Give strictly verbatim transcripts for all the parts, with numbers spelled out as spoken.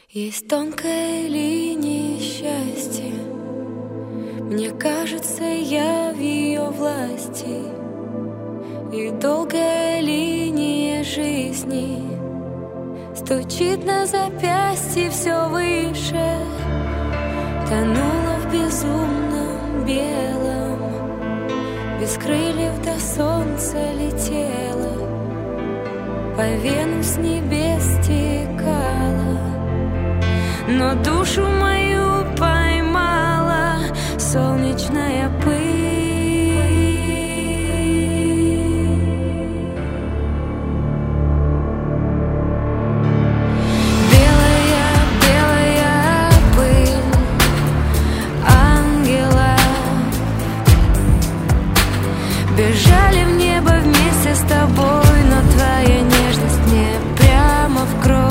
Есть тонкая линия счастья, мне кажется, я в ее власти. И долгая линия жизни стучит на запястье все выше. Тонула в безумном белом, без крыльев до солнца летела, по венам с небес стекала, но душу мою поймала солнечная пыль. Белая, белая пыль ангела бежали в небо вместе с тобой, но твоя нежность мне прямо в кровь.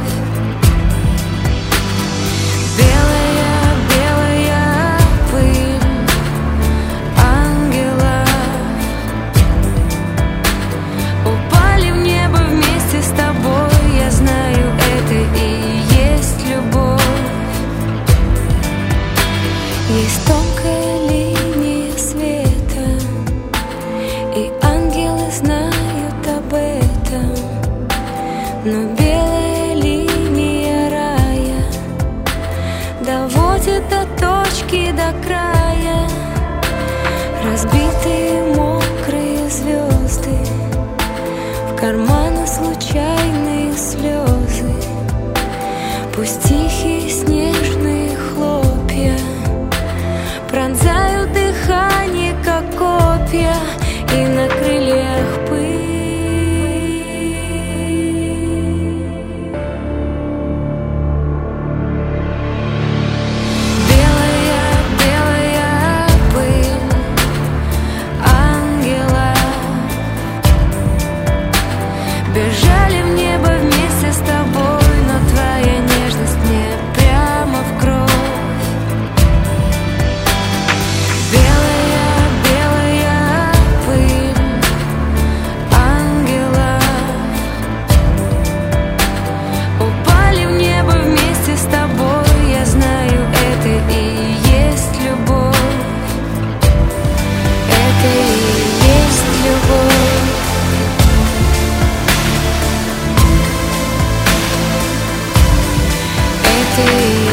Есть тонкая линия света, и ангелы знают об этом, но белая линия рая доводит до точки, до края. Разбитые мокрые звезды, в карманах случайные слезы, пусть тихие снежные хлопья пронзают дыхание, как копья, и на крыльях пыль. Белая, белая пыль ангела бежали в небо вместе с тобой, но твоя нежность мне прямо в кровь. Ты